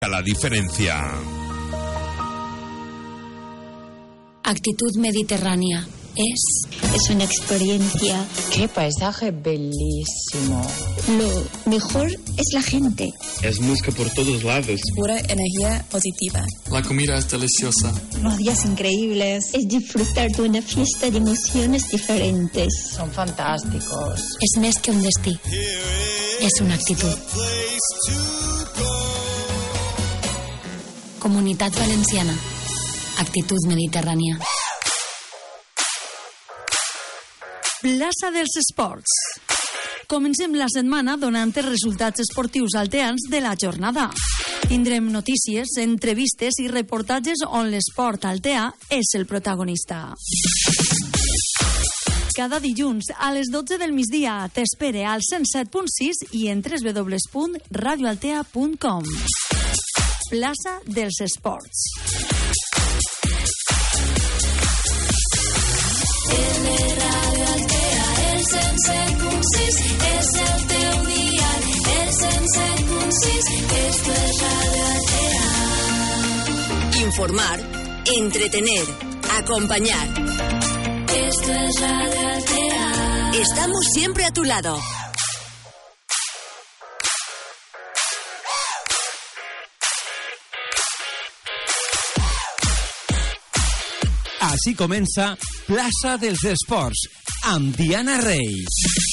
La diferencia. Actitud mediterránea. Es una experiencia. ¡Qué paisaje bellísimo! Lo mejor es la gente. Es música por todos lados. Pura energía positiva. La comida es deliciosa. Los días increíbles. Es disfrutar de una fiesta de emociones diferentes. Son fantásticos. Es més que un destí. Es una actitud. Comunitat Valenciana. Actitud mediterrània. Plaça dels Esports. Comencem la setmana donant els resultats esportius alteans de la jornada. Tindrem notícies, entrevistes i reportatges on l'esport alteà és el protagonista. Cada dilluns a les 12 del migdia t'espere al 107.6 i en www.radioaltea.com. Plaça dels Esports. Radio Altea, el 107.6 és el teu dial, el 107.6, esto es Radio Altea. Informar, entretener, acompañar. Esto es Radio Altea. Estamos siempre a tu lado. Així comença Plaça dels Esports, amb Diana Reis.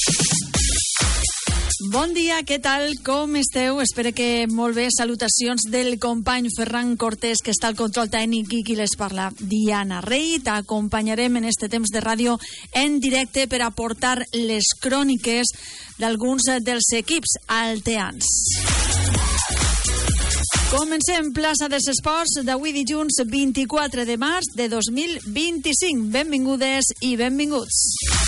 Bon dia, què tal? Com esteu? Espero que molt bé. Salutacions del company Ferran Cortés, que està al control tècnic, i qui les parla, Diana Rey. T'acompanyarem en este temps de ràdio en directe per aportar les cròniques d'alguns dels equips alteans. Comencem Plaça dels Esports d'avui dilluns 24 de març de 2025. Benvingudes i benvinguts.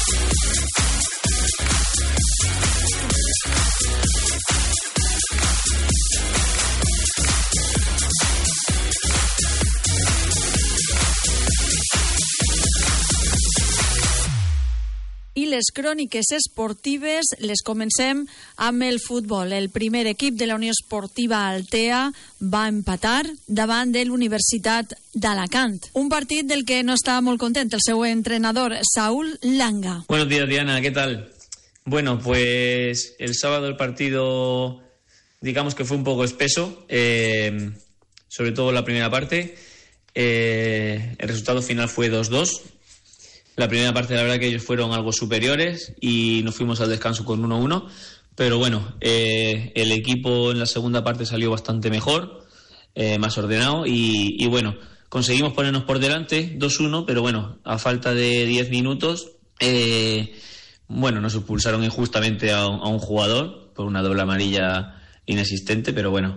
I les cròniques esportives les comencem amb el futbol. El primer equip de la Unió Esportiva Altea va empatar davant de l'Universitat d'Alacant. Un partit del que no estava molt content el seu entrenador, Saúl Langa. Buenos días, Diana, ¿qué tal? Bueno, pues el sábado el partido, digamos que fue un poco espeso, sobre todo la primera parte. El resultado final fue 2-2. La primera parte, la verdad que ellos fueron algo superiores y nos fuimos al descanso con 1-1. Pero bueno, el equipo en la segunda parte salió bastante mejor, más ordenado y bueno, conseguimos ponernos por delante 2-1, pero bueno, a falta de 10 minutos, bueno, nos expulsaron injustamente a un jugador por una doble amarilla inexistente, pero bueno.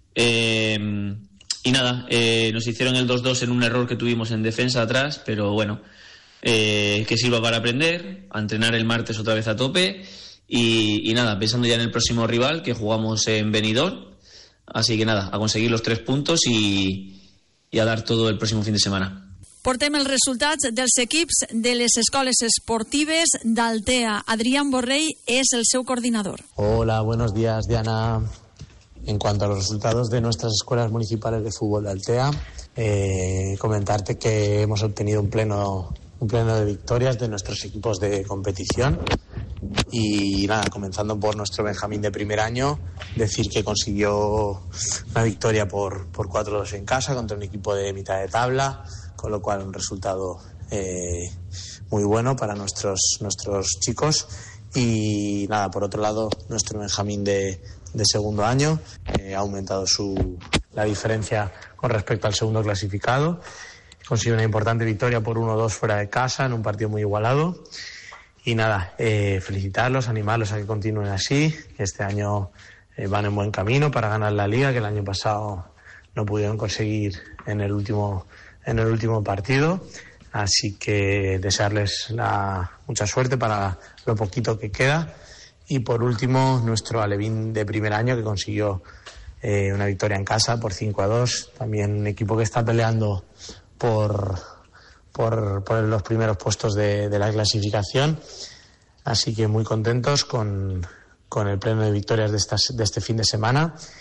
Y nada, nos hicieron el 2-2 en un error que tuvimos en defensa atrás, pero bueno, que sirva para aprender, a entrenar el martes otra vez a tope y nada, pensando ya en el próximo rival que jugamos en Benidorm, así que nada, a conseguir los 3 puntos y a dar todo el próximo fin de semana. Portem els resultats dels equips de les escoles esportives d'Altea. Adrián Borrell és el seu coordinador. Hola, buenos días, Diana. En cuanto a los resultados de nuestras escuelas municipales de fútbol de Altea, comentarte que hemos obtenido un pleno de victorias de nuestros equipos de competición y nada, comenzando por nuestro Benjamín de primer año, decir que consiguió una victoria por 4-2 en casa contra un equipo de mitad de tabla, con lo cual un resultado muy bueno para nuestros chicos. Y nada, por otro lado, nuestro Benjamín de segundo año ha aumentado la diferencia con respecto al segundo clasificado. Consiguió una importante victoria por 1-2 fuera de casa en un partido muy igualado. Y nada, felicitarlos, animarlos a que continúen así, que este año van en buen camino para ganar la Liga, que el año pasado no pudieron conseguir en el último partido. Así que desearles mucha suerte para lo poquito que queda. Y por último, nuestro Alevín de primer año, que consiguió una victoria en casa por 5-2. También un equipo que está peleando por los primeros puestos de la clasificación. Así que muy contentos con el pleno de victorias de este fin de semana.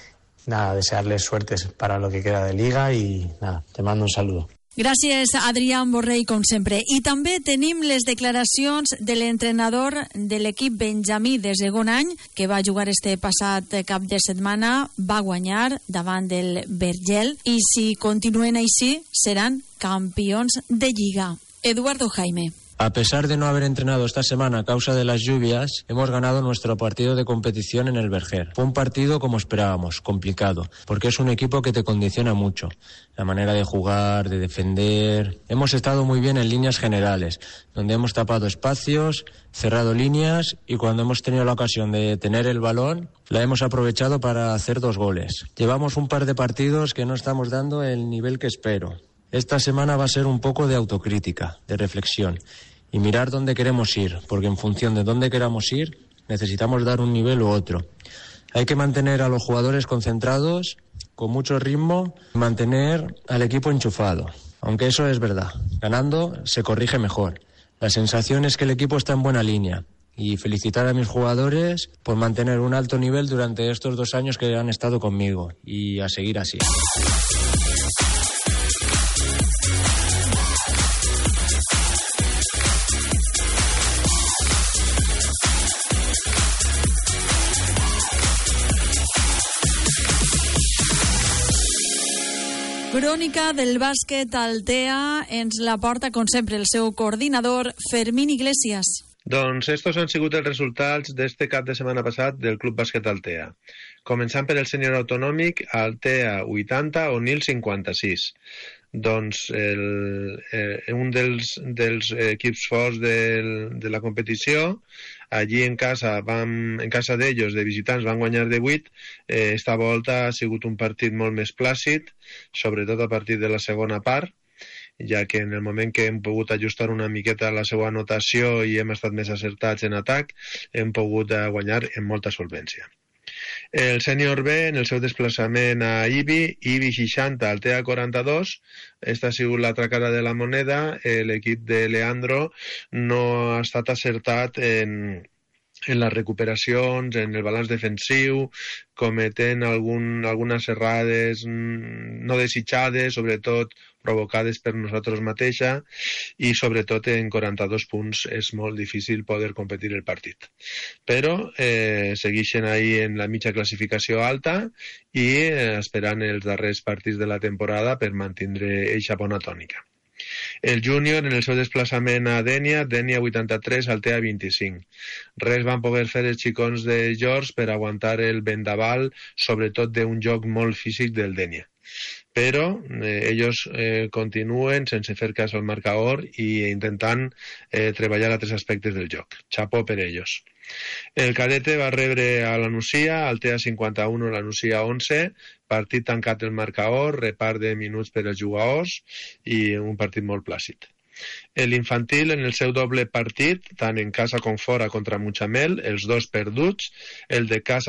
nada, desearles suertes para lo que queda de Liga y nada, te mando un saludo. Gràcies, Adrián Borrell, com sempre. I també tenim les declaracions de l'entrenador de l'equip benjamí de segon any, que va jugar este passat cap de setmana, va guanyar davant del Vergel, i si continuen així, seran campions de Lliga. Eduardo Jaime. A pesar de no haber entrenado esta semana a causa de las lluvias, hemos ganado nuestro partido de competición en el Verger. Fue un partido como esperábamos, complicado, porque es un equipo que te condiciona mucho. La manera de jugar, de defender. Hemos estado muy bien en líneas generales, donde hemos tapado espacios, cerrado líneas y cuando hemos tenido la ocasión de tener el balón, la hemos aprovechado para hacer 2 goles. Llevamos un par de partidos que no estamos dando el nivel que espero. Esta semana va a ser un poco de autocrítica, de reflexión y mirar dónde queremos ir, porque en función de dónde queramos ir necesitamos dar un nivel u otro. Hay que mantener a los jugadores concentrados, con mucho ritmo, y mantener al equipo enchufado. Aunque eso es verdad, ganando se corrige mejor. La sensación es que el equipo está en buena línea y felicitar a mis jugadores por mantener un alto nivel durante estos 2 años que han estado conmigo y a seguir así. Crònica del bàsquet Altea ens la porta, com sempre, el seu coordinador, Fermín Iglesias. Doncs estos han sigut els resultats d'este cap de setmana passat del Club Bàsquet Altea. Començant per el sènior autonòmic, Altea 80, Onil 56. Doncs un dels equips forts de la competició, allí en casa d'ells, de visitants, van guanyar de 8. Esta volta ha sigut un partit molt més plàcid, sobretot a partir de la segona part, ja que en el moment que hem pogut ajustar una miqueta la seva anotació i hem estat més acertats en atac, hem pogut guanyar amb molta solvència. El sènior B, en el seu desplaçament a Ibi 60, Altea 42, esta ha sigut l'altra cara de la moneda. L'equip de Leandro no ha estat acertat en les recuperacions, en el balanç defensiu, cometent algunes errades no desitjades, sobretot provocades per nosaltres mateixa, i sobretot en 42 punts és molt difícil poder competir el partit. Però segueixen ahí en la mitja classificació alta i esperant els darrers partits de la temporada per mantindre eixa bona tònica. El júnior, en el seu desplaçament a Dénia 83, Altea 25. Res van poder fer els xicons de George per aguantar el vendaval, sobretot d'un joc molt físic del Dénia. Però ells continuen sense fer cas al marcador i intentant treballar altres aspectes del joc. Chapó per ells. El cadete va rebre a la Nucia, Altea 51, la Nucia 11, partit tancat el marcador, repart de minuts per als jugadors i un partit molt plàcid. L'infantil, en el seu doble partit, tant en casa com fora contra Mutxamel, els 2 perduts, el de casa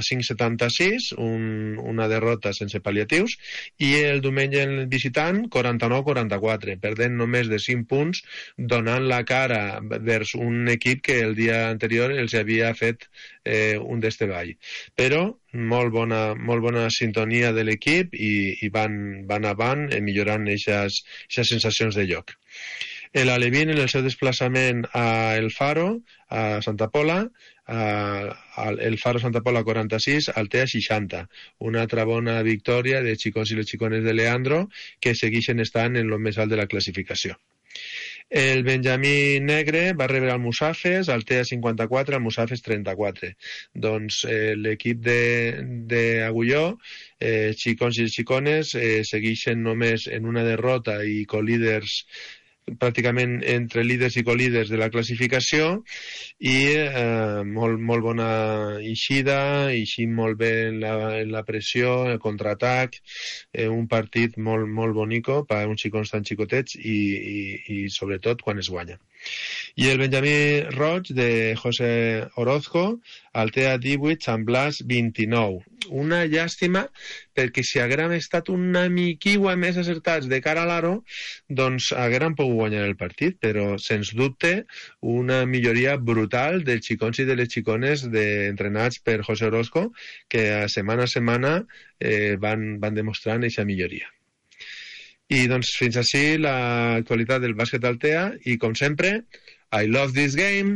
45-76, una derrota sense pal·liatius, i el diumenge en el visitant 49-44, perdent només de 5 punts, donant la cara vers un equip que el dia anterior els havia fet un d'esteball. Però molt bona sintonia de l'equip i van avant millorant aquestes sensacions de joc. L'Alevín, en el seu desplaçament a El Faro, a Santa Pola, El Faro Santa Pola 46, Altea 60. Una altra bona victòria de xicons i les xicones de Leandro que segueixen estant en el més alt de la classificació. El Benjamí Negre va rebre al Musafes, Altea 54, al Musafes 34. Doncs l'equip d'Agulló, xicons i xicones, segueixen només en una derrota i colíders, pràcticament entre líders i colíders de la classificació, i molt bona eixida, eixint molt bé en la pressió, el contraatac, un partit molt bonico per uns xicons tan xicotets i sobretot quan es guanya. I el Benjamí Roig de José Orozco, Altea 18, Sant Blas 29. Una llàstima, perquè si haguérem estat una miquigua més acertats de cara a l'aro, doncs haguérem pogut guanyar el partit, però sens dubte una milloria brutal dels xicons i de les xicones entrenats per José Orozco, que setmana a setmana van demostrant aquesta milloria. I doncs fins així l'actualitat del bàsquet Altea, i com sempre, I love this game!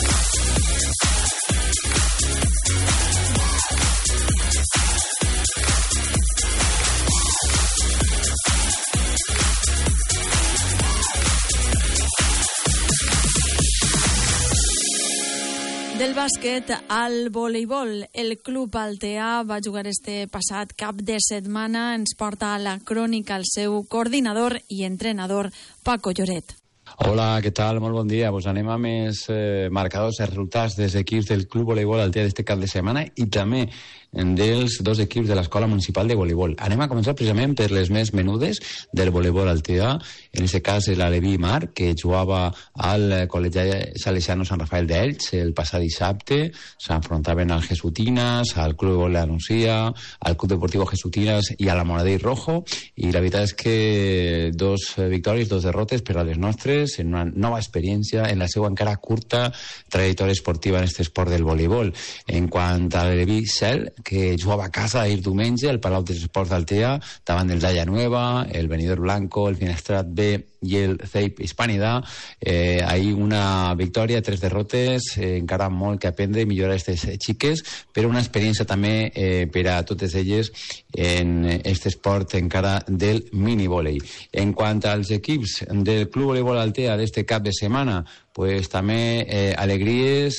Del bàsquet al voleibol, el Club Altea va jugar este passat cap de setmana. Ens porta a la crònica el seu coordinador i entrenador, Paco Lloret. Hola, què tal? Molt bon dia. Pues anem amb els marcadors i resultats dels equips del Club Voleibol Altea d'este cap de setmana i també dels dos equips de l'Escola Municipal de Voleibol. Anem a començar precisament per les més menudes del voleibol Altea. En aquest cas, l'Aleví Mar, que jugava al Col·legi Salesiano Sant Rafael d'Elx el passat dissabte. S'enfrontaven al Jesutinas, al Club de Voleibol de la Nucía, al Club Deportivo Jesutinas i a la Moradell Rojo. I la veritat és que dos victòries, dos derrotes per a les nostres, en una nova experiència en la seva encara curta trajectòria esportiva en aquest esport del voleibol. En quant a l'Aleví Cel, que jugava a casa ahir diumenge al Palau dels Esports d'Altea davant del Daya Nueva, el Benidorm Blanco, el Finestrat B i el CEIP Hispanidà. Ahir una victòria, 3 derrotes, encara molt que aprendre i millorar aquestes xiques, però una experiència també per a totes elles en aquest esport encara del minivòlei. En quant als equips del Club Voleibol Altea d'este cap de setmana, pues també alegries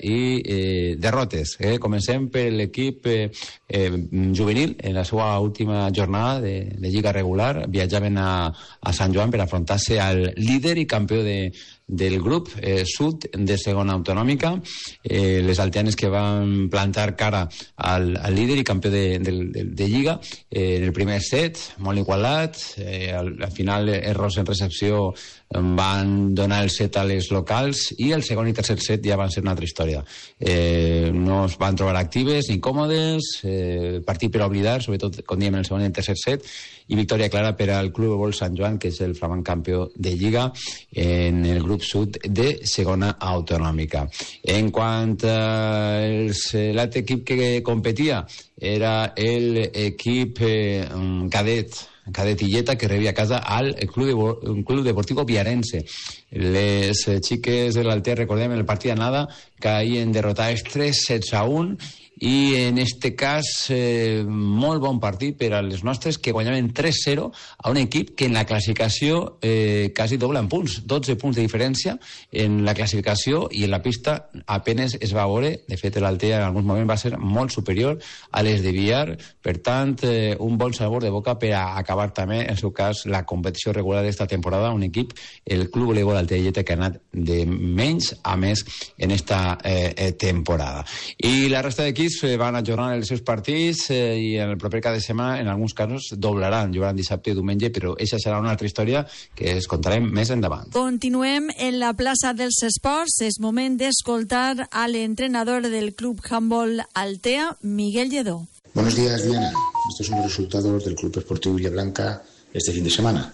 i derrotes. Comencem per l'equip juvenil. En la seva última jornada de lliga regular viatjaven a Sant Joan per afrontar-se al líder i campió del grup sud de segona autonòmica. Les alteanes que van plantar cara al líder i campió de lliga en el primer set, molt igualat. Al final errors en recepció van donar el set a les locals i el segon i tercer set ja van ser una altra història. No es van trobar actives ni còmodes, partit per oblidar, sobretot com diem en el segon i el tercer set, i victòria clara per al Club de Vol Sant Joan, que és el flamant campió de Lliga en el grup sud de segona autonòmica. En quant a l'altre equip que competia, era l'equip cadet Illeta, que rebia a casa al Club Deportivo Viarense. Les xiques de l'Altea, recordem, el partit d'anada caien derrotades 3-1 i en este cas molt bon partit per a les nostres, que guanyaven 3-0 a un equip que en la classificació quasi dobla en punts, 12 punts de diferència en la classificació, i en la pista apenes es va veure. De fet, l'Altea en alguns moments va ser molt superior a les de Villar. Per tant, un bon sabor de boca per a acabar també, en el seu cas, la competició regular d'esta temporada. Un equip, el Club Voleibol Altea Illeta, que ha anat de menys a més en esta temporada. I la resta d'equips van ajornar els seus partits i en el proper cap de setmana, en alguns casos, doblaran, jugaran dissabte i diumenge, però aquesta serà una altra història que es contarem més endavant. Continuem en la plaça dels esports. És moment d'escoltar a l'entrenador del Club Handball Altea, Miguel Lledó. Buenos días, Diana. Estos son los resultados del Club Esportivo Villablanca este fin de semana.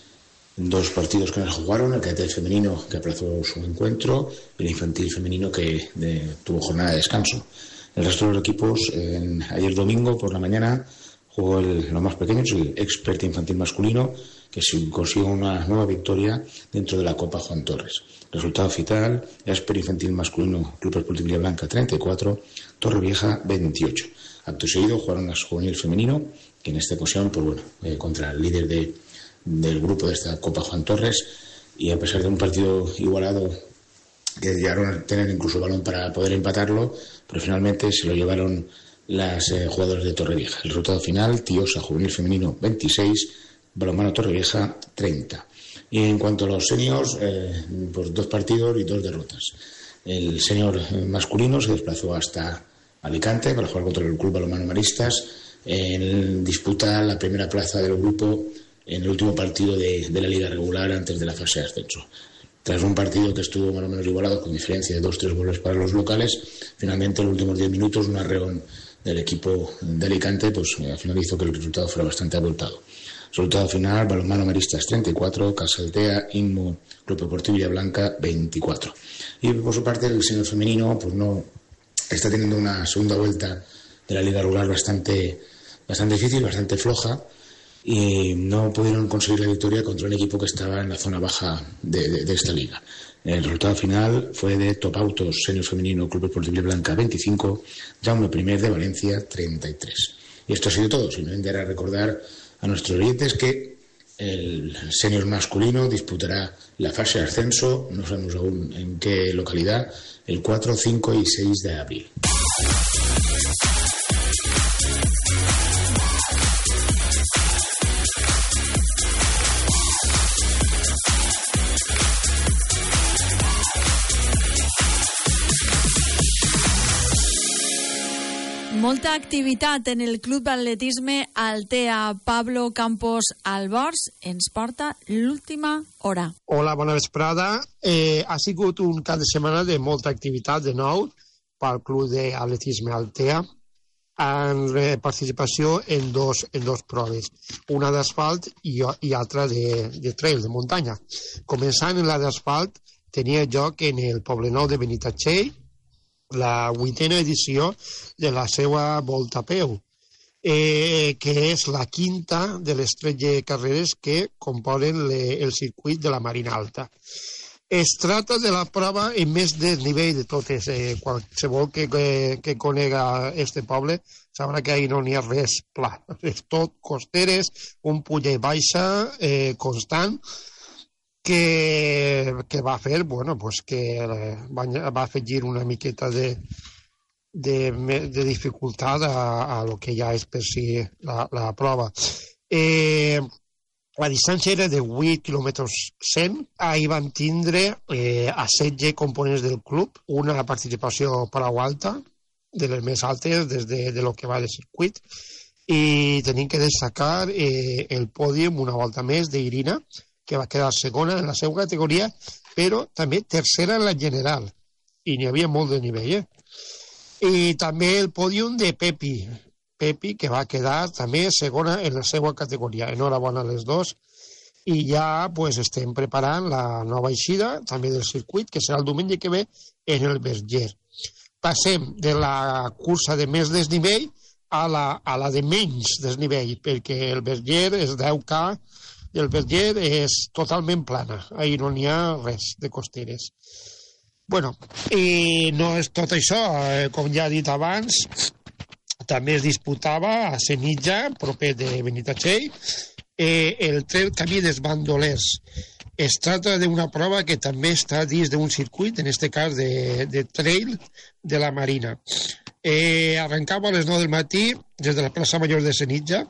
2 partidos que nos jugaron, el cadete femenino que aplazó su encuentro y el infantil femenino que tuvo jornada de descanso. El resto de los equipos, ayer domingo por la mañana, jugó los más pequeños, el Expert infantil masculino, que consiguió una nueva victoria dentro de la Copa Juan Torres. Resultado final, Expert infantil masculino, Club Esportivo Villablanca 34, Torrevieja 28. Acto seguido jugaron las juvenil femenino, que en esta ocasión, pues bueno, contra el líder del grupo de esta Copa Juan Torres, y a pesar de un partido igualado, que llegaron a tener incluso balón para poder empatarlo, pero finalmente se lo llevaron las jugadoras de Torrevieja. El resultado final, Tiosa juvenil femenino 26, Balonmano Torrevieja 30. Y en cuanto a los seniors, pues 2 partidos y 2 derrotas. El senior masculino se desplazó hasta Alicante para jugar contra el Club Balonmano Maristas en disputa la primera plaza del grupo en el último partido de la liga regular antes de la fase de ascenso. Tras un partido que estuvo más o menos igualado, con diferencia de 2-3 goles para los locales, finalmente en los últimos 10 minutos un arreón del equipo de Alicante pues al final hizo que el resultado fuera bastante abultado. Resultado final: Balonmano Maristas 34, Casa Altea, Inmo Club Deportivo Villablanca 24. Y por su parte el senior femenino pues no está teniendo una segunda vuelta de la liga regular bastante difícil, bastante floja, y no pudieron conseguir la victoria contra un equipo que estaba en la zona baja de esta liga. El resultado final fue de Top Autos Senior Femenino Club Deportivo Blanca 25, Jaume I de Valencia 33. Y esto ha sido todo. Simplemente era recordar a nuestros oyentes que el senior masculino disputará la fase de ascenso, no sabemos aún en qué localidad, el 4, 5 y 6 de abril. Molta activitat en el Club d'Atletisme Altea. Pablo Campos Albors ens porta l'última hora. Hola, bona vesprada. Ha sigut un cap de setmana de molta activitat de nou pel Club d'Atletisme Altea, amb participació en dos proves, una d'asfalt i altra de trail, de muntanya. Començant en la d'asfalt, tenia lloc en el Poblenou de Benitatxell la 8a edició de la seva Volta a Peu, que és la quinta de les 13 carreres que componen el circuit de la Marina Alta. Es tracta de la prova en més desnivell de totes. Qualsevol que conega este poble sabrà que ahir no n'hi ha res pla. És tot costeres, un puja i baixa constant, que va fer, que va afegir una miqueta de dificultat a lo que ja és per si la prova. La distància era de 8 km 100. Ahir van tindre a 16 components del club, una participació prou alta, de les més altes des de lo que va de circuit, i tenim que destacar el pòdium una volta més d'Irina, que va quedar segona en la seva categoria, però també tercera en la general. I n'hi havia molt de nivell, I també el pòdium de Pepi, que va quedar també segona en la seva categoria. Enhorabona a les dos. I ja estem preparant la nova eixida, també del circuit, que serà el diumenge que ve en el Verger. Passem de la cursa de més desnivell a la de menys desnivell, perquè el Verger és 10K, i el Verger és totalment plana. Ahir no n'hi ha res de costeres. I no és tot això. Com ja he dit abans, també es disputava a Senija, proper de Benitatxell, el trail camí dels bandolers. Es tracta d'una prova que també està dins d'un circuit, en aquest cas de trail de la Marina. Arrencava a les 9 del matí des de la plaça Major de Senija,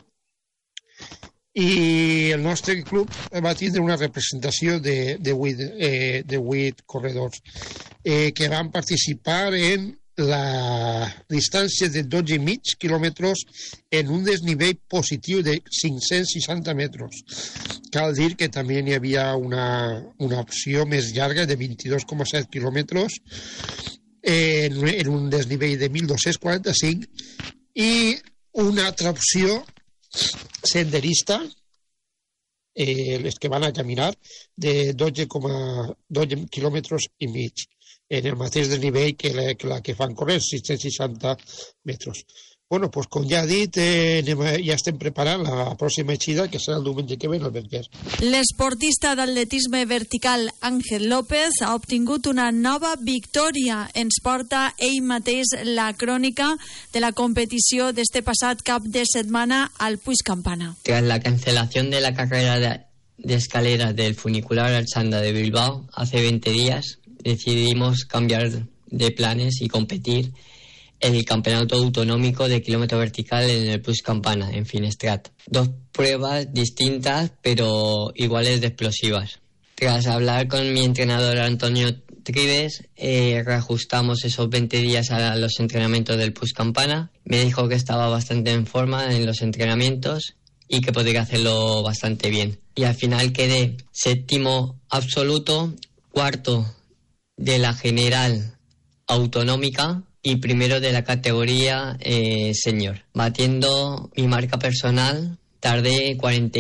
i el nostre club va tindre una representació de 8 corredors que van participar en la distància de 12,5 quilòmetres en un desnivell positiu de 560 metres. Cal dir que també hi havia una opció més llarga de 22,7 quilòmetres en un desnivell de 1.245 i una altra opció senderista, els que van a caminar, de 12 quilòmetres i mig, en el mateix desnivell que la que fan correr, 660 metres. Com ja he dit, ja estem preparant la pròxima eixida, que serà el diumenge que ve al Verger. L'esportista d'atletisme vertical Ángel López ha obtingut una nova victòria. Ens porta ell mateix la crònica de la competició d'este passat cap de setmana al Puig Campana. Tras la cancelación de la carrera de escaleras del funicular Archanda de Bilbao hace 20 días, decidimos cambiar de planes y competir el campeonato autonómico de kilómetro vertical en el Puig Campana, en Finestrat. 2 pruebas distintas, pero iguales de explosivas. Tras hablar con mi entrenador Antonio Trives, reajustamos esos 20 días a los entrenamientos del Puig Campana. Me dijo que estaba bastante en forma en los entrenamientos y que podría hacerlo bastante bien. Y al final quedé 7º absoluto, cuarto de la general autonómica y primero de la categoría senior. Batiendo mi marca personal, tardé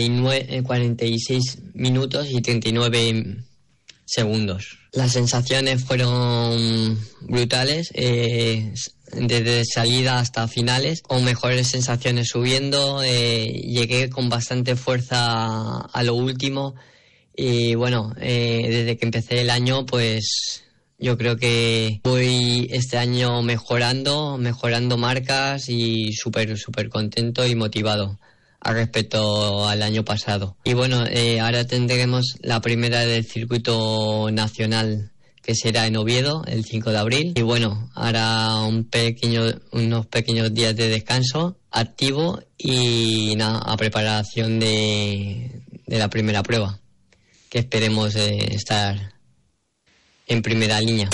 46 minutos y 39 segundos. Las sensaciones fueron brutales, desde salida hasta finales, con mejores sensaciones subiendo. Llegué con bastante fuerza a lo último y bueno, desde que empecé el año, pues yo creo que voy este año mejorando marcas y súper contento y motivado respecto al año pasado. Y bueno, ahora tendremos la primera del circuito nacional, que será en Oviedo el 5 de abril. Y bueno, ahora unos pequeños días de descanso activo y nada, a preparación de la primera prueba, que esperemos estar en primera línea.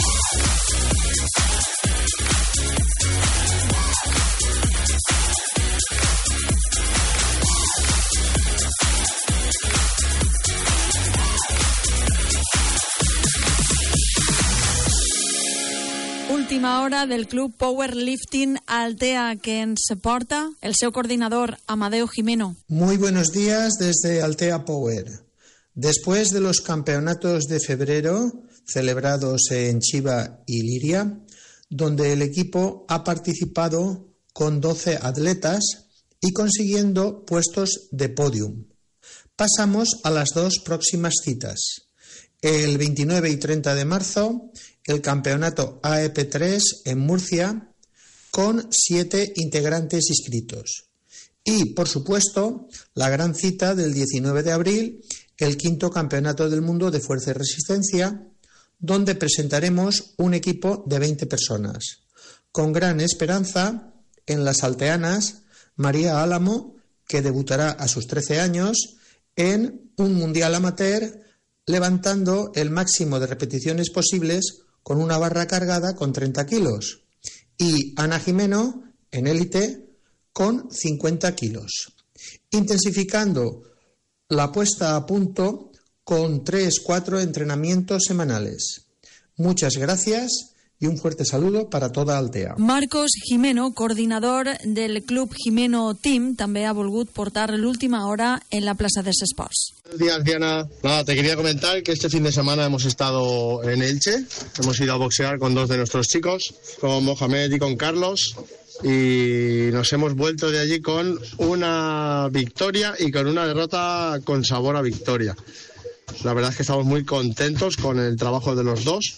Última hora del Club Powerlifting Altea, que ens porta el seu coordinador, Amadeo Jimeno. Muy buenos días desde Altea Power. Después de los campeonatos de febrero celebrados en Chiva y Liria, donde el equipo ha participado con 12 atletas y consiguiendo puestos de podium, pasamos a las dos próximas citas. El 29 y 30 de marzo, el campeonato AEP3 en Murcia, con 7 integrantes inscritos. Y, por supuesto, la gran cita del 19 de abril, el 5º Campeonato del Mundo de Fuerza y Resistencia, donde presentaremos un equipo de 20 personas. Con gran esperanza en las alteanas, María Álamo, que debutará a sus 13 años en un mundial amateur, levantando el máximo de repeticiones posibles con una barra cargada con 30 kilos. Y Ana Jimeno, en élite, con 50 kilos. Intensificando la puesta a punto con 3-4 entrenamientos semanales. Muchas gracias y un fuerte saludo para toda Altea. Marcos Jimeno, coordinador del Club Jimeno Team, també ha volgut portar l'última hora en la plaça dels Esports. Buenos días, Diana. Nada, te quería comentar que este fin de semana hemos estado en Elche. Hemos ido a boxear con 2 de nuestros chicos, con Mohamed y con Carlos. Y nos hemos vuelto de allí con una victoria y con una derrota con sabor a victoria. La verdad es que estamos muy contentos con el trabajo de los dos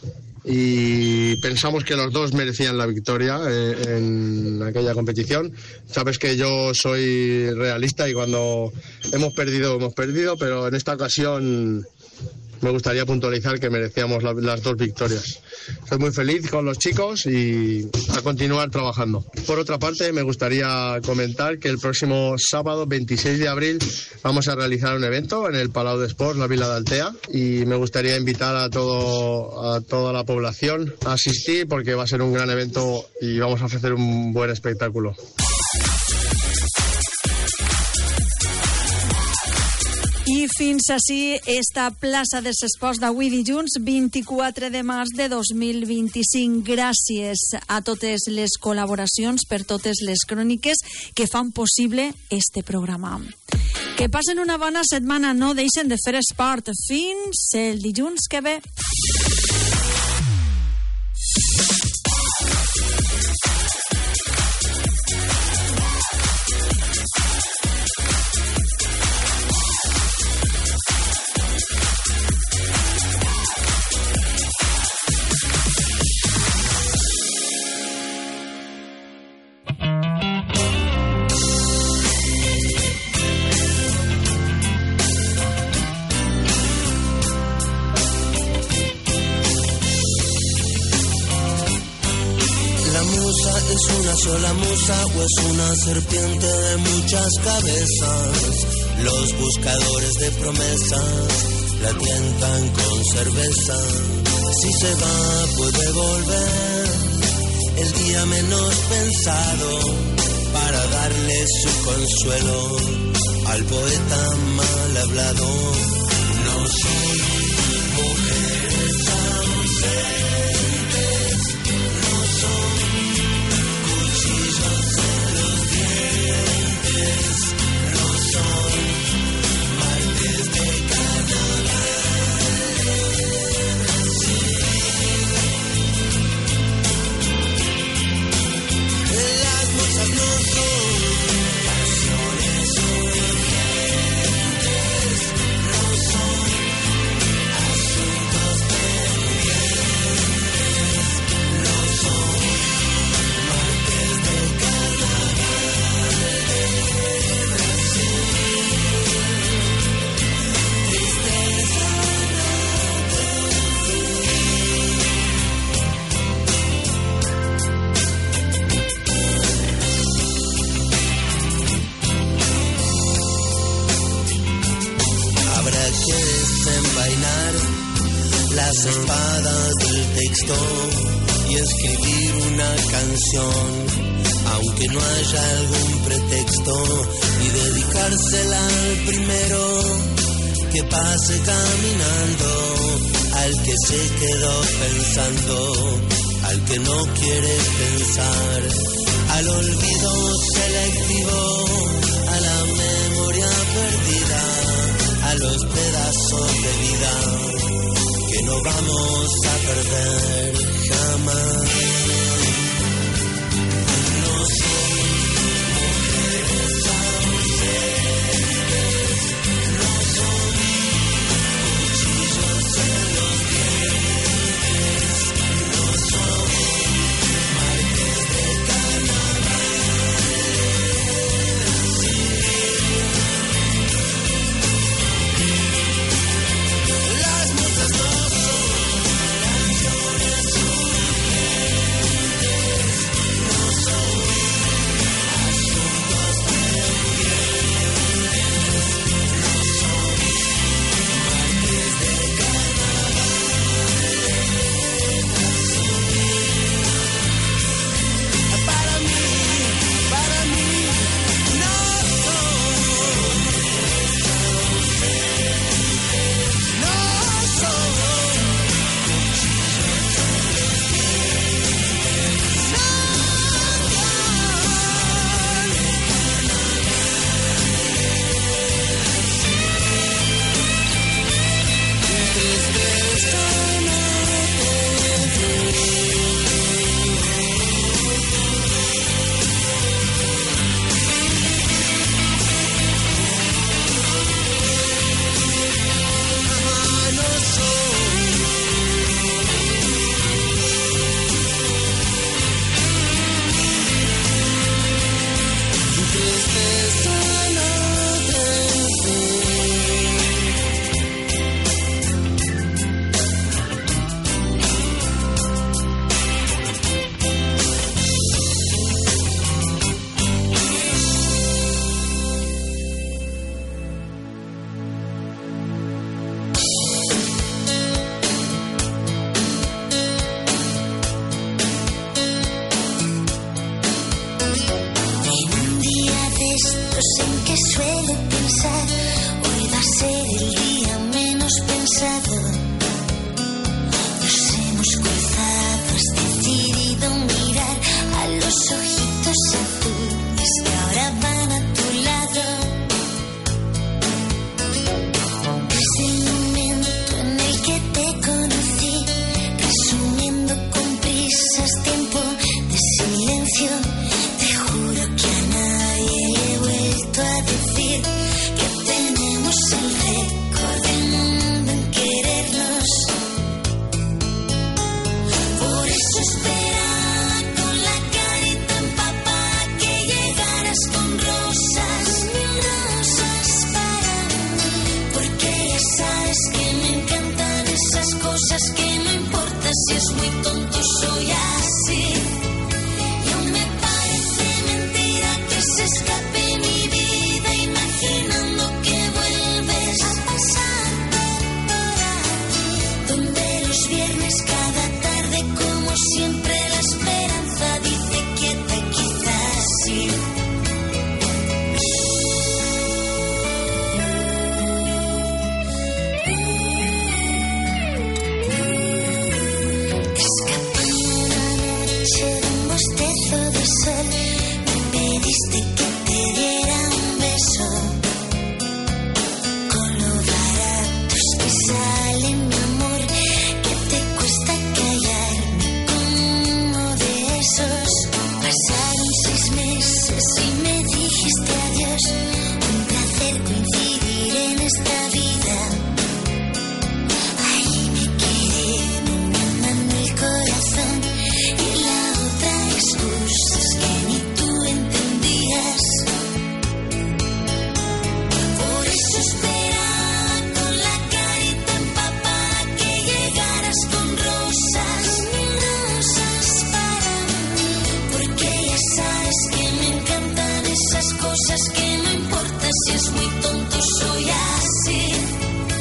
y pensamos que los dos merecían la victoria en aquella competición. Sabes que yo soy realista y cuando hemos perdido, pero en esta ocasión me gustaría puntualizar que merecíamos las 2 victorias. Estoy muy feliz con los chicos y a continuar trabajando. Por otra parte, me gustaría comentar que el próximo sábado 26 de abril vamos a realizar un evento en el Palau de Esports, la Vila de Altea, y me gustaría invitar a toda la población a asistir porque va a ser un gran evento y vamos a ofrecer un buen espectáculo. I fins així esta plaça dels Esports d'avui dilluns 24 de març de 2025. Gràcies a totes les col·laboracions, per totes les cròniques que fan possible este programa. Que passen una bona setmana, no deixen de fer esport. Fins el dilluns que ve. ¿Es una sola musa o es una serpiente de muchas cabezas? Los buscadores de promesas la tientan con cerveza. Si se va puede volver el día menos pensado para darle su consuelo al poeta mal hablado. No soy mujer. habrá que desenvainar las espadas del texto y escribir una canción, aunque no haya algún pretexto, y dedicársela al primero que pase caminando, al que se quedó pensando, al que no quiere pensar, al olvido selectivo, a la memoria perdida, a los pedazos de vida que no vamos a perder jamás. No son mujeres ausentes, no son cuchillos en los dientes, no son marques de carnaval. Las musas no son canciones urgentes, no son asuntos pendientes, no son marques de carnaval. Para mí, no son mujeres ausentes, no son cuchillos en los dientes, no Un día de estos en que suelo pensar, hoy va a ser el día menos pensado. Nos hemos cruzado, has decidido mirar a los ojitos azules que ahora van a tu lado. Desde el momento en el que te conocí, resumiendo con prisas tiempo de silencio, te juro que a nadie le he vuelto a decir que tenemos el récord del mundo en querernos. Por eso esperaba con la carita empapada que llegaras con rosas, mil rosas para mí, porque ya sabes que me encantan esas cosas que no importa si es muy tonto, soy así. Y aún me parece mentira que se escape mi vida imaginando que vuelves a pasar por aquí, donde los viernes cada tarde como siempre la esperanza dice quieta, quizás sí. Escapando una noche de un bostezo de sol, me pediste que te diera un beso. Con lo baratos que sale mi amor, que te cuesta callarme con uno de esos. Pasaron 6 meses y me dijiste adiós. Un placer coincidir en esta vida. Ahí me quedé en una mano el corazón y en la otra excusas que ni tú entendías. Por eso esperaba con la carita empapada que llegaras con rosas, mil rosas para mí, porque ya sabes que me encantan esas cosas que no importa si es muy tonto, soy así.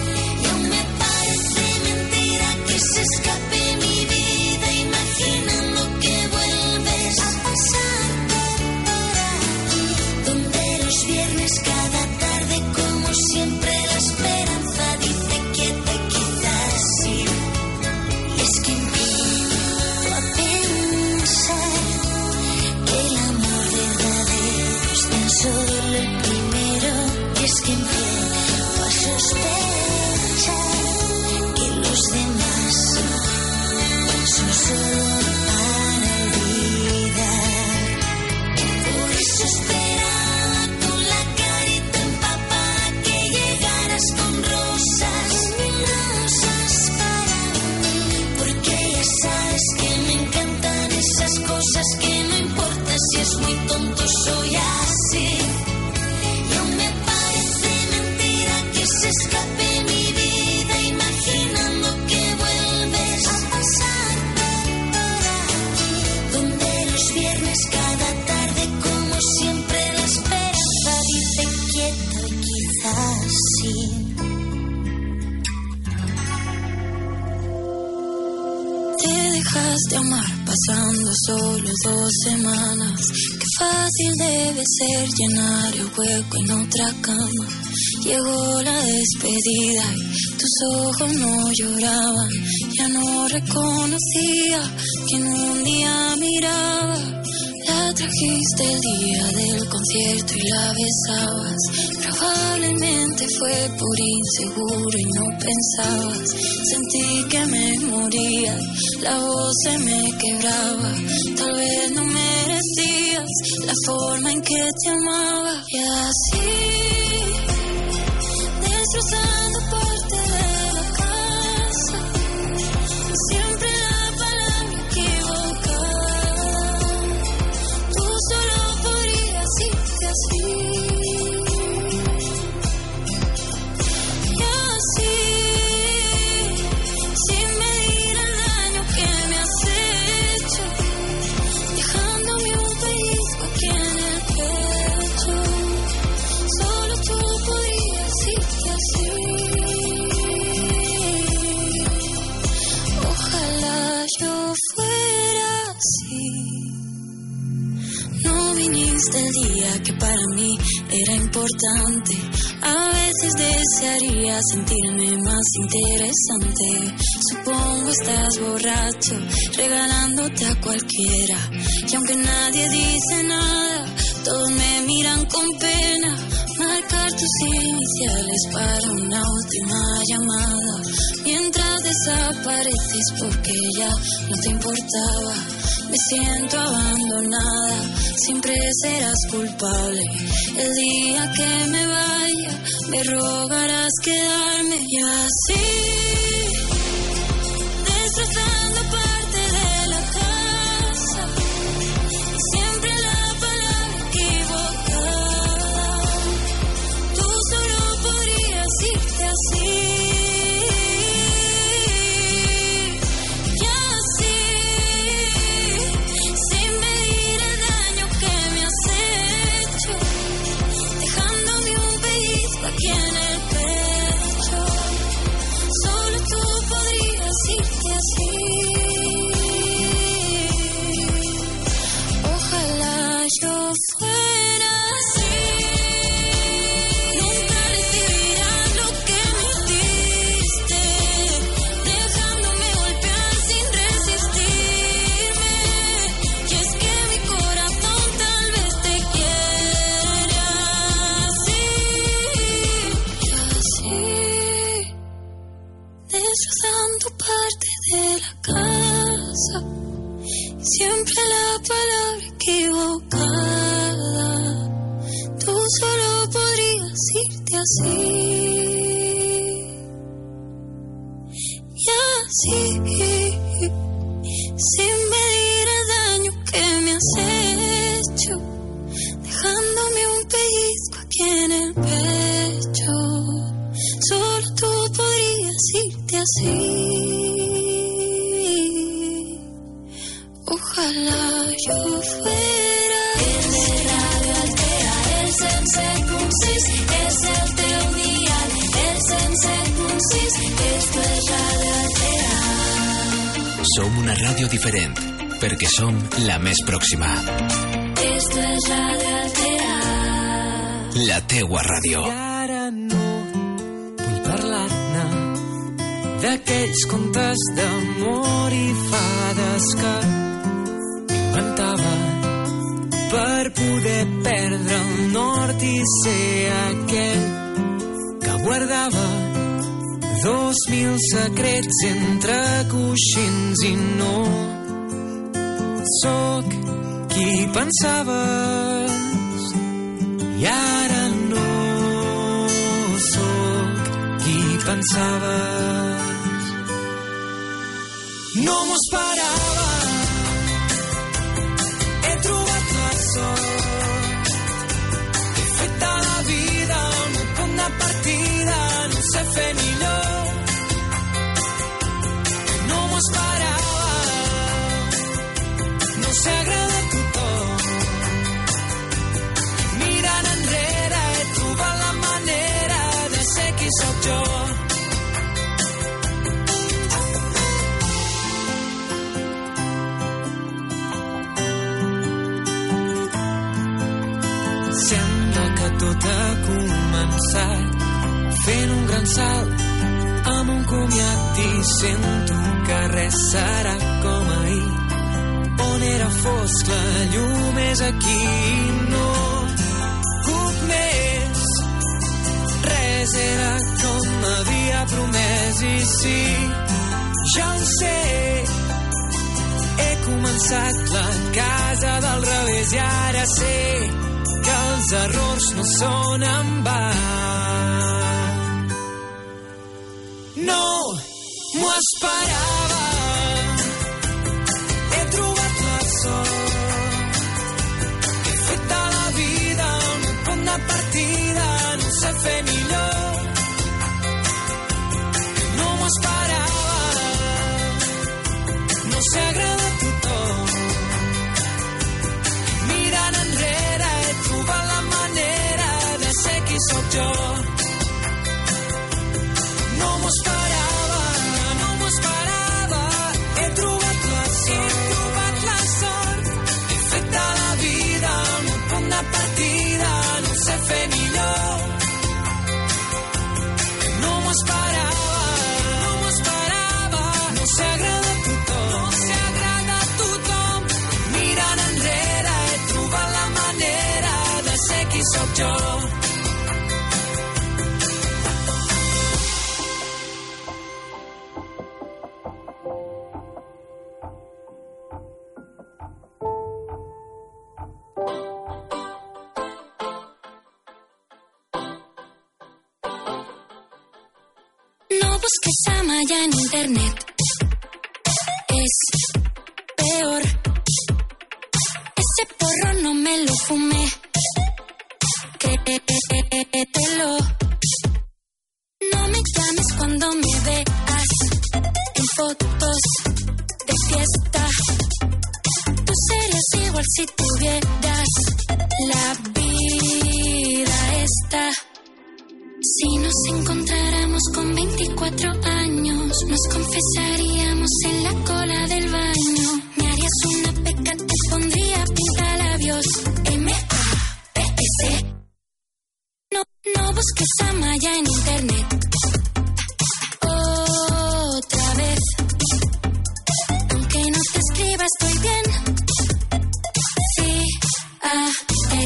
sospecha que los demás son solo para olvidar. Por eso esperaba con la carita empapada que llegaras con rosas, mil rosas para mí. Porque ya sabes que me encantan esas cosas que no importa si es muy tonto, soy así. Y aún me parece mentira que se escape mi vida imaginando que vuelves a pasar por aquí. Donde los viernes cada tarde como siempre la esperanza dice quieto y quizás sí. Te dejaste amar pasando solo 2 semanas. Qué fácil debe ser llenar el hueco en otra cama. Llegó la despedida y tus ojos no lloraban. Ya no reconocía quien un día miraba. La trajiste el día del concierto y la besabas. Probablemente fue por inseguro y no pensabas. Sentí que me moría, la voz se me quebraba. Tal vez no merecías la forma en que te amaba. Y así, destrozando parte de la casa, siempre la palabra equivocada. Tú solo podrías irte así. Y así, sin medir el daño que me has hecho, dejándome un pellizco aquí en el pecho. Solo tú podrías irte así. Ojalá yo fuera así. No viniste el día que para mí era importante. A veces desearía sentirme más interesante. Supongo estás borracho, regalándote a cualquiera. Y aunque nadie dice nada, todos me miran con pena. Marcar tus iniciales para una última llamada. Mientras desapareces porque ya no te importaba. Me siento abandonada, siempre serás culpable. El día que me vaya, me rogarás quedarme. Y así, destrozando parte de la casa, siempre la palabra equivocada. Tú solo podrías irte así. Y así, sin medir el daño que me has hecho, dejándome un pellizco aquí en el pecho. Solo tú podrías irte así. Ojalá yo fuera así. Nunca recibirás lo que me diste, dejándome golpear sin resistirme. Y es que mi corazón tal vez te quiere así. Así, destrozando parte de la casa, siempre la palabra equivocada. Tú solo podrías irte así. Y así, sin medir el daño que me has hecho, dejándome un pellizco aquí en el pecho. Solo tú podrías irte así. Ojalá yo fuera. El de Radio Altea, el 107.6, és el teu dial. El 107.6, esto es Radio Altea. Som una ràdio diferent, perquè som la més pròxima. Esto es Radio Altea. La teua ràdio. I ara no vull parlar-ne d'aquells contes d'amor i fades que inventava per poder perdre el nord i ser aquell que ho guardava 2000 secrets entre coixins i no sóc qui pensaves i ara no sóc qui pensaves. No m'ho esperava, he trobat la sort, he fet de la vida el meu punt de partida, no sé fer millor. No m'ho esperava, no sé agradar a tothom. Mirant enrere he trobat la manera de ser qui sóc jo. Sembla que tot ha començat fent un gran salt amb un comiat i sento que res serà com ahir. On era fosc la llum és aquí i no puc més. Res era com m'havia promès i sí, ja ho sé. He començat la casa del revés i ara sé que els errors no són en va. No m'ho esperava, he trobat la sort, he fet de la vida el meu punt de partida, no sé fer millor. No m'ho esperava, no sé agradar a tothom. Mirant enrere he trobat la manera de ser qui sóc jo. No m'ho esperava, no m'ho esperava, he trobat la sort, he fet de la vida el meu punt de partida, no sé fer millor. No m'ho esperava, no sé agradar a tothom, mirant enrere he trobat la manera de ser qui sóc jo. No busques Amaya en internet, es peor. Ese porro no me lo fumé, créetelo. No me llames cuando me veas en fotos de fiesta. Tú serías igual si tuvieras la vida esta. Si nos encontráramos con 24 años, nos confesaríamos en la cola del baño. Me harías una peca, te pondría pintalabios. M-A-P-S. No busques Amaya en internet. Otra vez. Aunque no te escriba, estoy bien. Fíjate.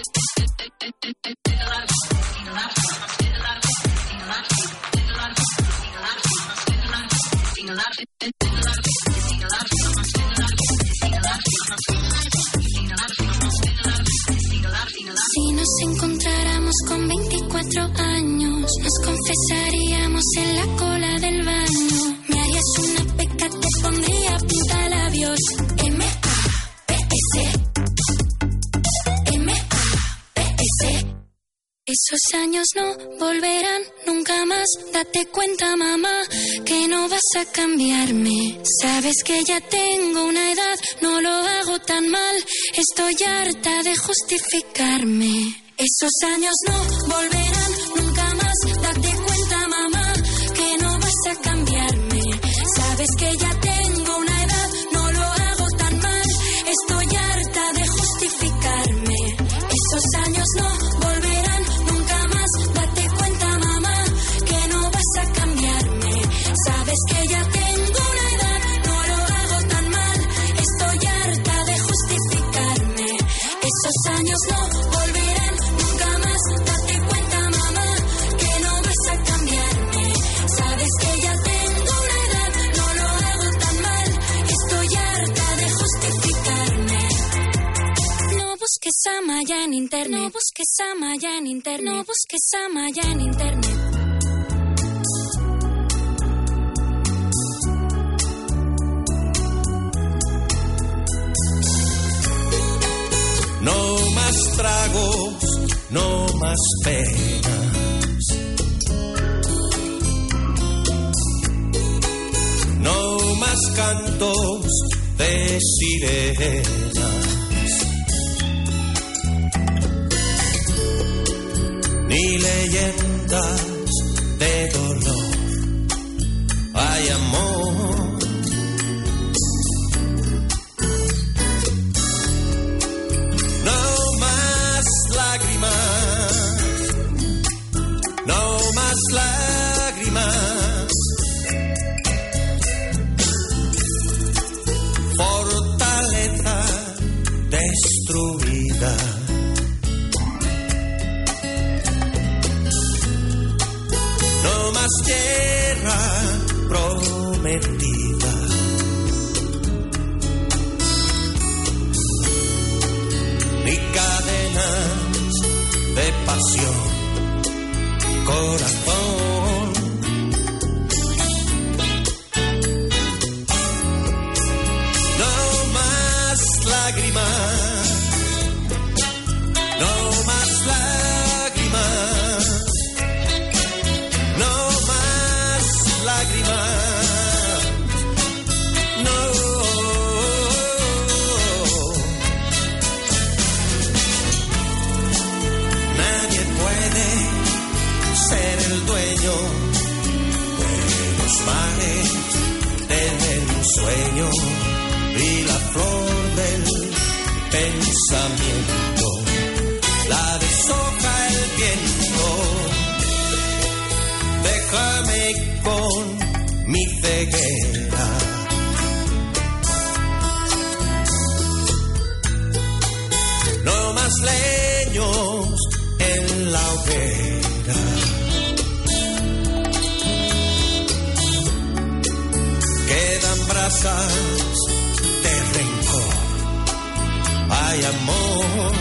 Si nos encontráramos con 24 años, nos confesaríamos en la cola del baño. Me harías una peca, te pondría pintalabios. M-A-P-S. M-A-P-S. Esos años no volverán nunca más. Date cuenta, mamá, que no vas a cambiarme. Sabes que ya tengo una edad, no lo hago tan mal. Estoy harta de justificarme. Esos años no volverán nunca más. Date cuenta, mamá, que no vas a cambiarme. Sabes que ya tengo una edad, no lo hago tan mal. Estoy harta de justificarme. Esos años no volverán nunca más. Date cuenta, mamá, que no vas a cambiarme. Sabes que ya tengo una edad, no lo hago tan mal. Estoy harta de justificarme. Esos años no volverán nunca más. Date cuenta, Amaya en internet. No busques Amaya en internet. No busques Amaya en internet. No más tragos, no más penas. No más cantos de sirenas. Ni leyendas de dolor. Hay amor. No más lágrimas. No más lágrimas. Fortaleza destruida. No más tierra prometida. Ni cadenas de pasión, corazón. No más lágrimas. No más lágrimas. No más lágrimas, no. Nadie puede ser el dueño de los mares del ensueño y la flor del pensamiento, la deshoja el viento. Déjame con mi ceguera. No más leños en la hoguera. Quedan brasas de rencor. Hay amor.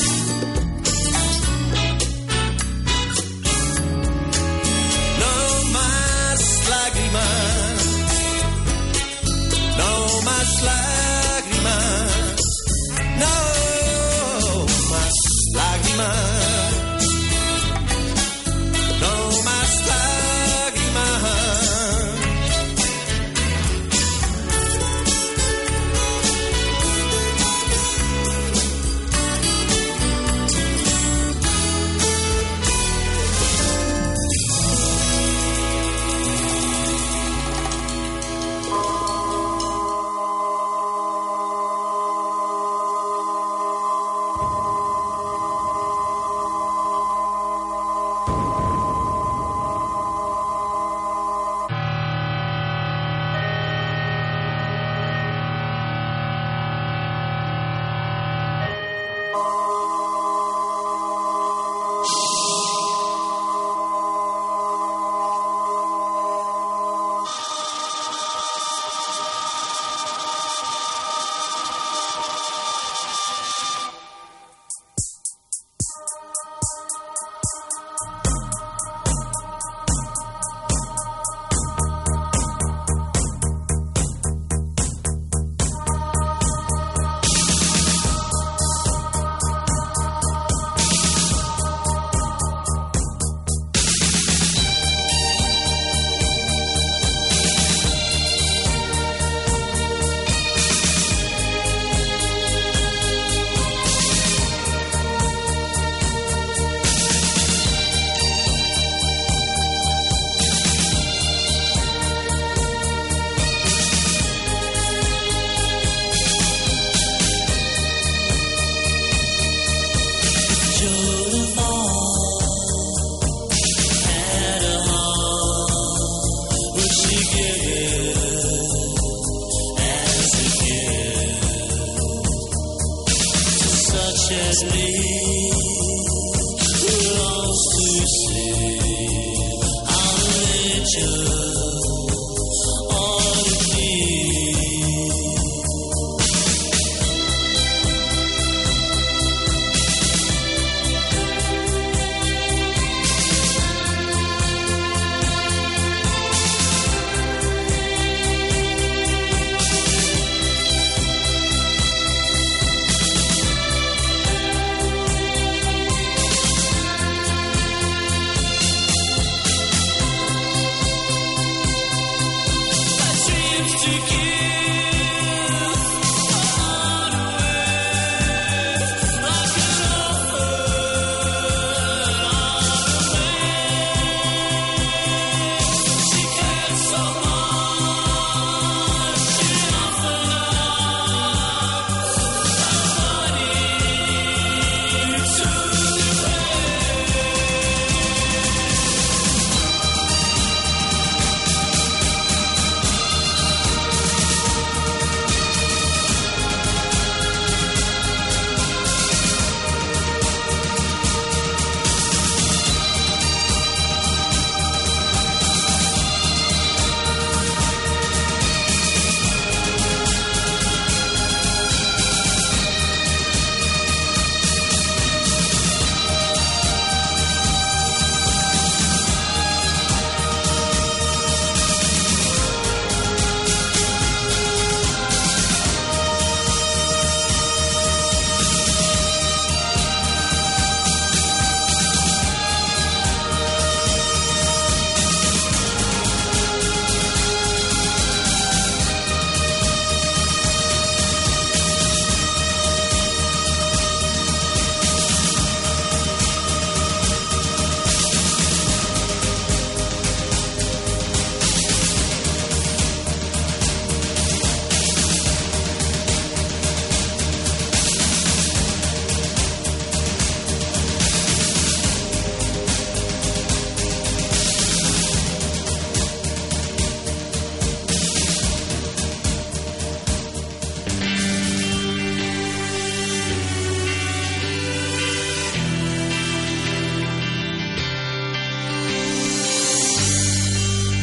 No más lágrimas, no más lágrimas, no más lágrimas.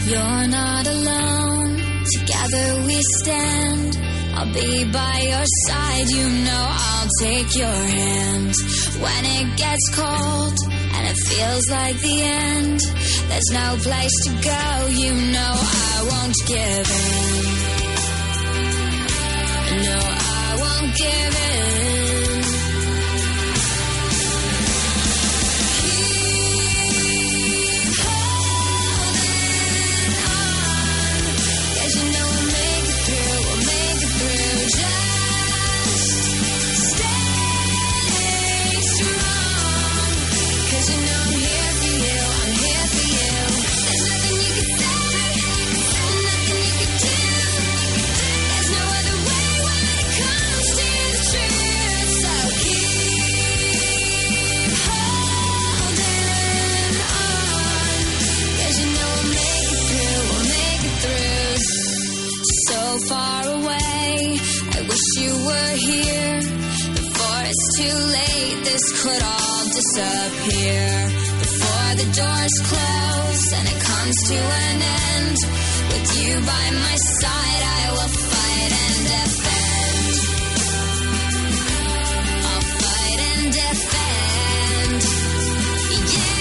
You're not alone, together we stand. I'll be by your side, you know I'll take your hand. When it gets cold and it feels like the end, there's no place to go, you know I won't give in. No, I won't give in. Far away, I wish you were here. Before it's too late, this could all disappear. Before the doors close and it comes to an end, with you by my side, I will fight and defend. I'll fight and defend. Yeah.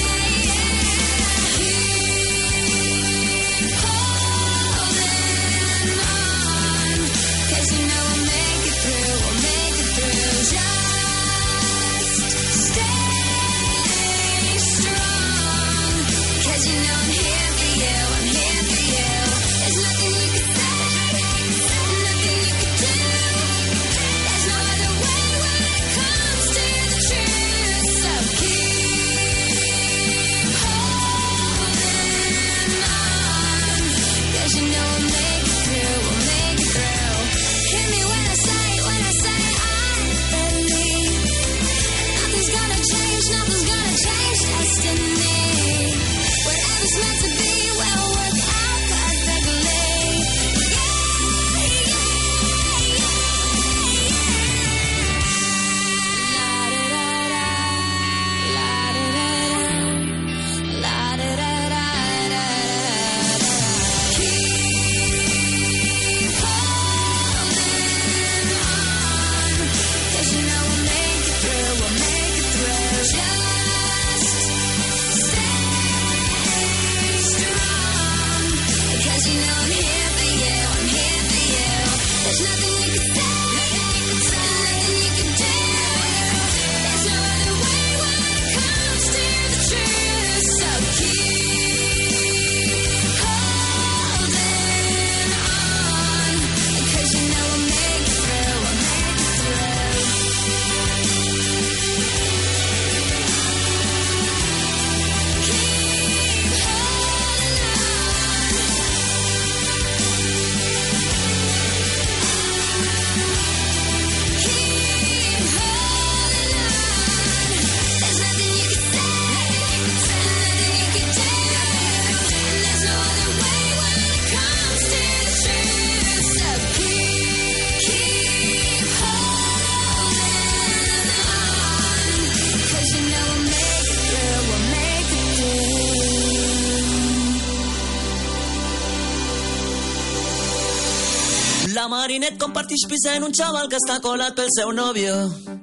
La Marinette comparteix pis en un xaval que està colat pel seu nòvio.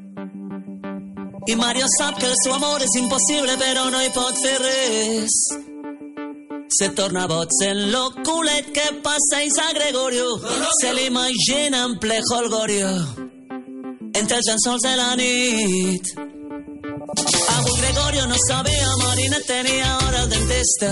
I Mario sap que el seu amor és impossible, però no hi pot fer res. Se torna boig en lo culet que passeja a Gregorio. Se l'imagina en ple holgorio entre els llençols de la nit. Avui Gregorio no sabia, Marinette tenia hora al dentista.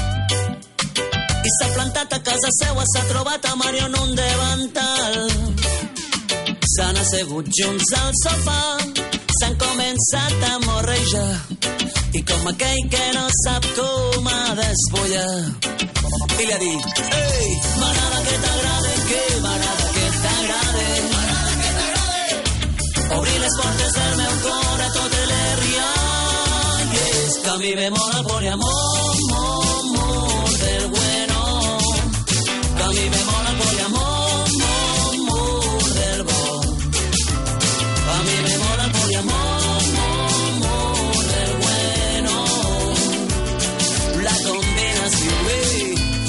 I s'ha plantat a casa seua, s'ha trobat a Mario en un davantal. S'han assegut junts al sofà, s'han començat a morrejar. I com aquell que no sap com ha d'espullar. I li ha dit, ei, m'agrada que t'agrade, que m'agrada que t'agrade. M'agrada que t'agrade. Obrir les portes del meu cor a totes les rialles. Que a mi me mola el poliamor, mor del bueno. Que a mi me mola el poliamor, mor del bo. A mi me mola el poliamor, mor del bueno. La combinació,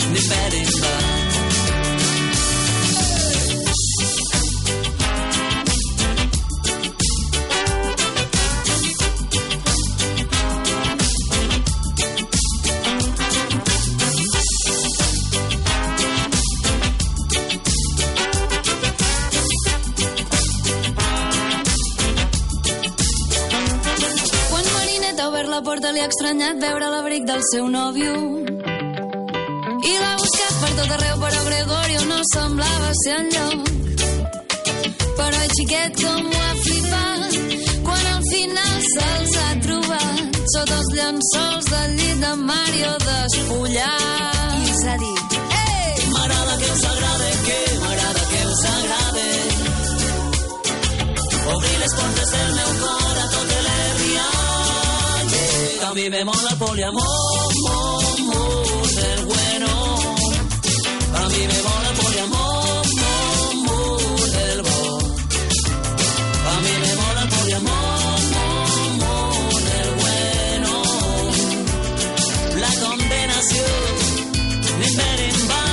porta li ha estranyat veure l'abric del seu nòvio. I l'ha buscat per tot arreu, però Gregorio no semblava ser enlloc. Però el xiquet com ho ha flipat quan al final se'ls ha trobat sota els llençols del llit de Mario despullat. I els ha dit: ei! M'agrada que us agrade, que m'agrada que us agrade. Obrir les portes del meu cor a tot l'R.I.A. A mi me mola el poliamor, del bueno. A mi me mola el poliamor, del bo. A mi me mola el poliamor, del bueno. La condenació, l'imperi en va.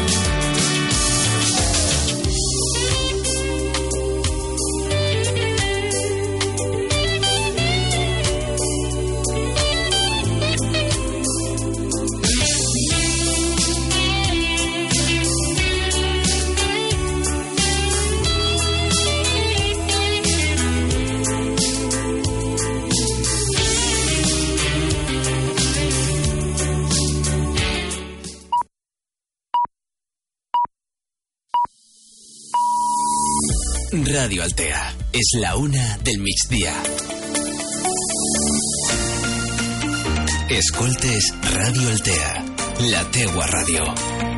Radio Altea. És la 1 del migdia. Escoltes Radio Altea, la teua ràdio.